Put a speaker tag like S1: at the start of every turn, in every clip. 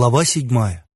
S1: Глава 7.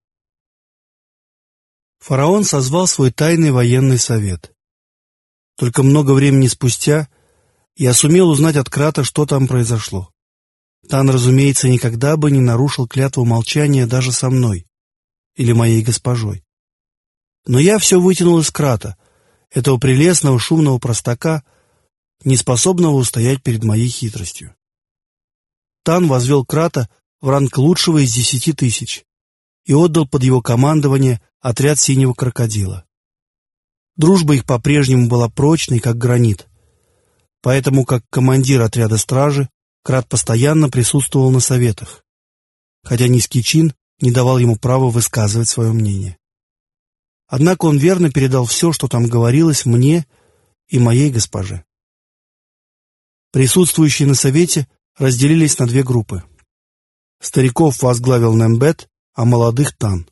S1: Фараон созвал свой тайный военный совет. Только много времени спустя я сумел узнать от Крата, что там произошло. Тан, разумеется, никогда бы не нарушил клятву молчания даже со мной или моей госпожой. Но я все вытянул из Крата, этого прелестного шумного простака, неспособного устоять перед моей хитростью. Тан возвел Крата в ранг лучшего из 10 000 и отдал под его командование отряд синего крокодила. Дружба их по-прежнему была прочной, как гранит, поэтому, как командир отряда стражи, Крат постоянно присутствовал на советах, хотя низкий чин не давал ему права высказывать свое мнение. Однако он верно передал все, что там говорилось, мне и моей госпоже. Присутствующие на совете разделились на две группы. Стариков возглавил Нембет, а молодых — Тан.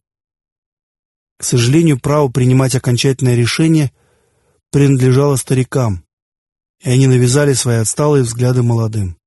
S1: К сожалению, право принимать окончательное решение принадлежало старикам, и они навязали свои отсталые взгляды молодым.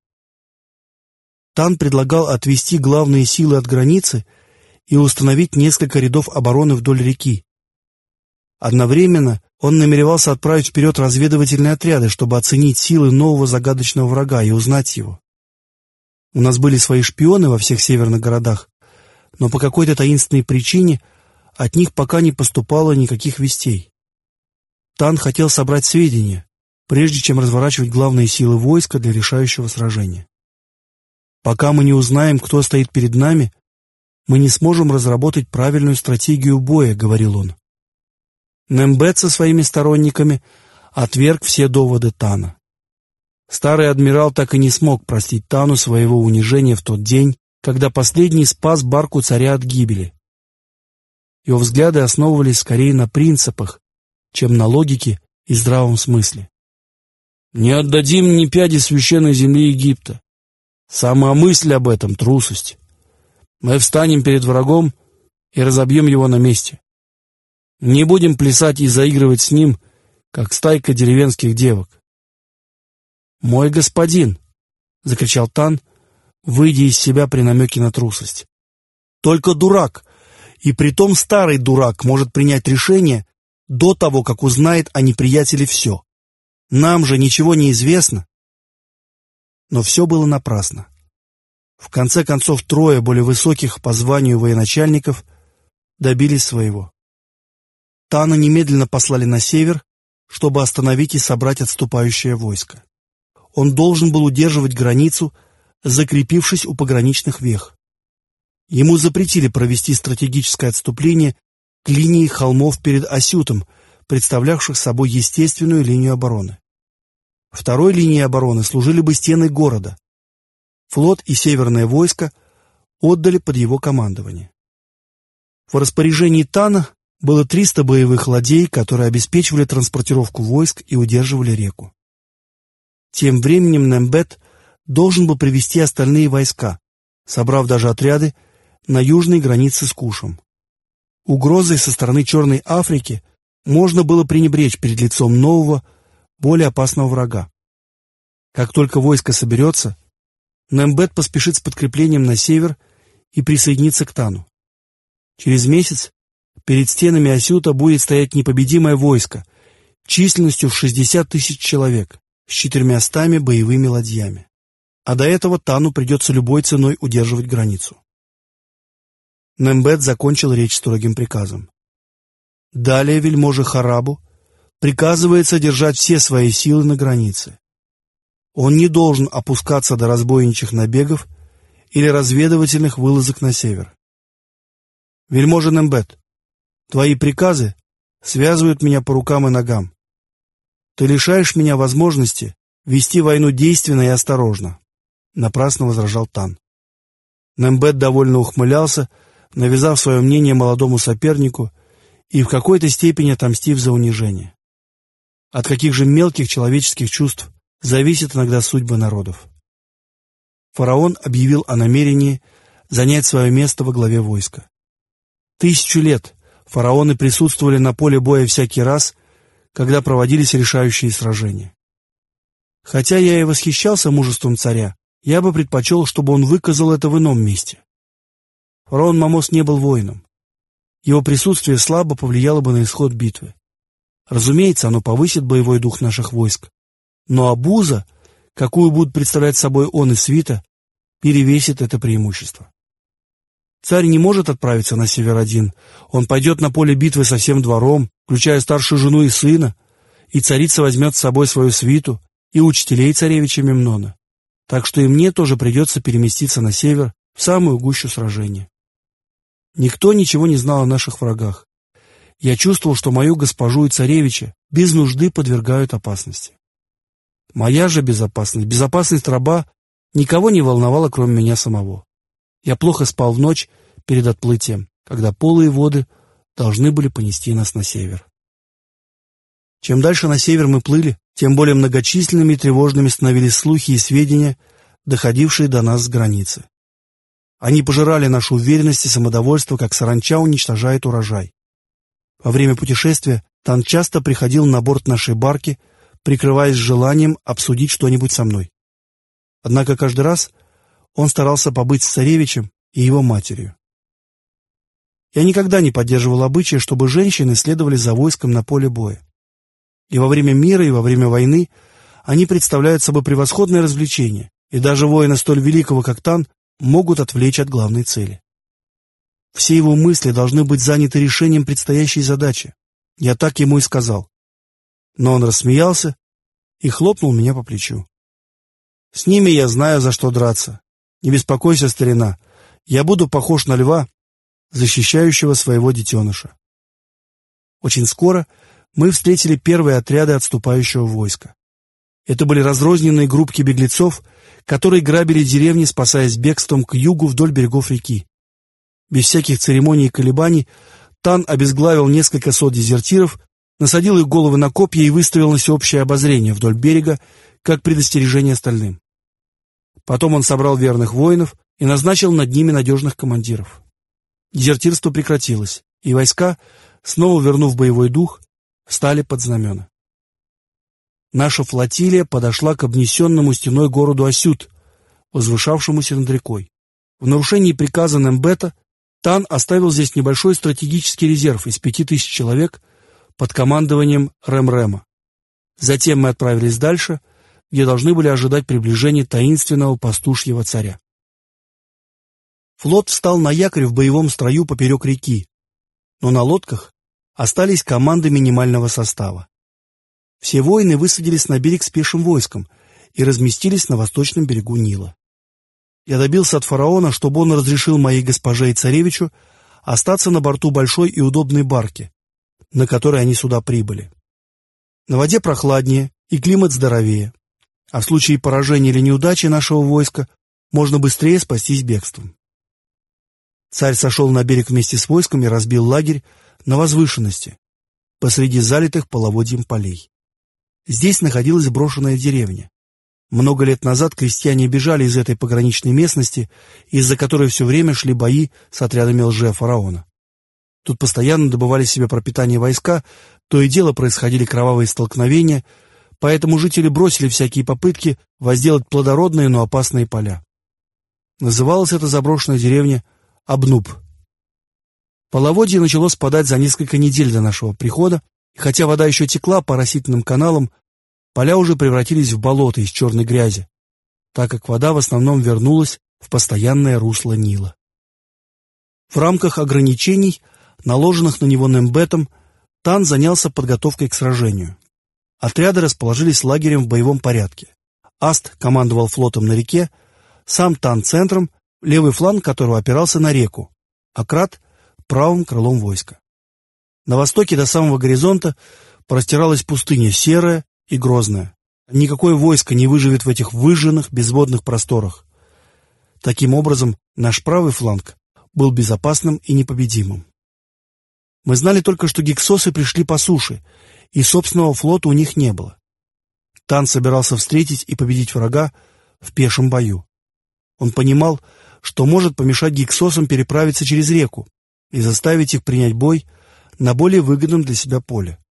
S1: Тан предлагал отвести главные силы от границы и установить несколько рядов обороны вдоль реки. Одновременно он намеревался отправить вперед разведывательные отряды, чтобы оценить силы нового загадочного врага и узнать его. У нас были свои шпионы во всех северных городах, но по какой-то таинственной причине от них пока не поступало никаких вестей. Тан хотел собрать сведения, прежде чем разворачивать главные силы войска для решающего сражения. Пока мы не узнаем, кто стоит перед нами, мы не сможем разработать правильную стратегию боя, говорил он. Нембет со своими сторонниками отверг все доводы Тана. Старый адмирал так и не смог простить Тану своего унижения в тот день, когда последний спас барку царя от гибели. Его взгляды основывались скорее на принципах, чем на логике и здравом смысле. «Не отдадим ни пяди священной земли Египта. Сама мысль об этом — трусость. Мы встанем перед врагом и разобьем его на месте. Не будем плясать и заигрывать с ним, как стайка деревенских девок». «Мой господин!» — закричал Тан, выйдя из себя при намеке на трусость. «Только дурак, и притом старый дурак, может принять решение до того, как узнает о неприятеле все. Нам же ничего не известно». Но все было напрасно. В конце концов, трое более высоких по званию военачальников добились своего. Тана немедленно послали на север, чтобы остановить и собрать отступающее войско. Он должен был удерживать границу, закрепившись у пограничных вех. Ему запретили провести стратегическое отступление к линии холмов перед Асютом, представлявших собой естественную линию обороны. Второй линией обороны служили бы стены города. Флот и северное войско отдали под его командование. В распоряжении Тана было 300 боевых ладей, которые обеспечивали транспортировку войск и удерживали реку. Тем временем Нембет должен был привести остальные войска, собрав даже отряды на южной границе с Кушем. Угрозой со стороны Черной Африки можно было пренебречь перед лицом нового, более опасного врага. Как только войско соберется, Нембет поспешит с подкреплением на север и присоединится к Тану. Через месяц перед стенами Асюта будет стоять непобедимое войско численностью в 60 000 человек с 400 боевыми ладьями. А до этого Тану придется любой ценой удерживать границу. Нембет закончил речь строгим приказом. Далее вельможе Харабу приказывается держать все свои силы на границе. Он не должен опускаться до разбойничьих набегов или разведывательных вылазок на север. Вельможа Нембет, твои приказы связывают меня по рукам и ногам. Ты лишаешь меня возможности вести войну действенно и осторожно, — напрасно возражал Тан. Нембет довольно ухмылялся, навязав свое мнение молодому сопернику и в какой-то степени отомстив за унижение. От каких же мелких человеческих чувств зависит иногда судьба народов. Фараон объявил о намерении занять свое место во главе войска. 1000 лет фараоны присутствовали на поле боя всякий раз, когда проводились решающие сражения. Хотя я и восхищался мужеством царя, я бы предпочел, чтобы он выказал это в ином месте. Фараон Мамос не был воином. Его присутствие слабо повлияло бы на исход битвы. Разумеется, оно повысит боевой дух наших войск, но обуза, какую будут представлять собой он и свита, перевесит это преимущество. Царь не может отправиться на север один. Он пойдет на поле битвы со всем двором, включая старшую жену и сына, и царица возьмет с собой свою свиту и учителей царевича Мемнона. Так что и мне тоже придется переместиться на север, в самую гущу сражения. Никто ничего не знал о наших врагах. Я чувствовал, что мою госпожу и царевича без нужды подвергают опасности. Моя же безопасность, безопасность раба, никого не волновала, кроме меня самого. Я плохо спал в ночь перед отплытием, когда полые воды должны были понести нас на север. Чем дальше на север мы плыли, тем более многочисленными и тревожными становились слухи и сведения, доходившие до нас с границы. Они пожирали нашу уверенность и самодовольство, как саранча уничтожает урожай. Во время путешествия Тан часто приходил на борт нашей барки, прикрываясь желанием обсудить что-нибудь со мной. Однако каждый раз он старался побыть с царевичем и его матерью. Я никогда не поддерживал обычая, чтобы женщины следовали за войском на поле боя. И во время мира, и во время войны они представляют собой превосходное развлечение, и даже воина столь великого, как Тан, могут отвлечь от главной цели. Все его мысли должны быть заняты решением предстоящей задачи. Я так ему и сказал. Но он рассмеялся и хлопнул меня по плечу. «С ними я знаю, за что драться. Не беспокойся, старина, я буду похож на льва, защищающего своего детеныша». Очень скоро мы встретили первые отряды отступающего войска. Это были разрозненные группки беглецов, которые грабили деревни, спасаясь бегством к югу вдоль берегов реки. Без всяких церемоний и колебаний Тан обезглавил несколько сот дезертиров, насадил их головы на копья и выставил на всеобщее обозрение вдоль берега, как предостережение остальным. Потом он собрал верных воинов и назначил над ними надежных командиров. Дезертирство прекратилось, и войска, снова вернув боевой дух, встали под знамена. Наша флотилия подошла к обнесенному стеной городу Асют, возвышавшемуся над рекой. В нарушении приказа Нембета Тан оставил здесь небольшой стратегический резерв из 5000 человек под командованием Рем-Рема. Затем мы отправились дальше, где должны были ожидать приближения таинственного пастушьего царя. Флот встал на якорь в боевом строю поперек реки, но на лодках остались команды минимального состава. Все воины высадились на берег с пешим войском и разместились на восточном берегу Нила. Я добился от фараона, чтобы он разрешил моей госпоже и царевичу остаться на борту большой и удобной барки, на которой они сюда прибыли. На воде прохладнее и климат здоровее, а в случае поражения или неудачи нашего войска можно быстрее спастись бегством. Царь сошел на берег вместе с войском и разбил лагерь на возвышенности, посреди залитых половодьем полей. Здесь находилась брошенная деревня. Много лет назад крестьяне бежали из этой пограничной местности, из-за которой все время шли бои с отрядами лже-фараона. Тут постоянно добывали себе пропитание войска, то и дело происходили кровавые столкновения, поэтому жители бросили всякие попытки возделать плодородные, но опасные поля. Называлась эта заброшенная деревня Абнуб. Половодье начало спадать за несколько недель до нашего прихода, и хотя вода еще текла по растительным каналам, поля уже превратились в болото из черной грязи, так как вода в основном вернулась в постоянное русло Нила. В рамках ограничений, наложенных на него Нембетом, Тан занялся подготовкой к сражению. Отряды расположились лагерем в боевом порядке. Аст командовал флотом на реке, сам Тан центром, левый фланг которого опирался на реку, а Крат — правым крылом войска. На востоке до самого горизонта простиралась пустыня, серая и грозная. Никакое войско не выживет в этих выжженных безводных просторах. Таким образом, наш правый фланг был безопасным и непобедимым. Мы знали только, что гиксосы пришли по суше, и собственного флота у них не было. Тан собирался встретить и победить врага в пешем бою. Он понимал, что может помешать гиксосам переправиться через реку и заставить их принять бой на более выгодном для себя поле.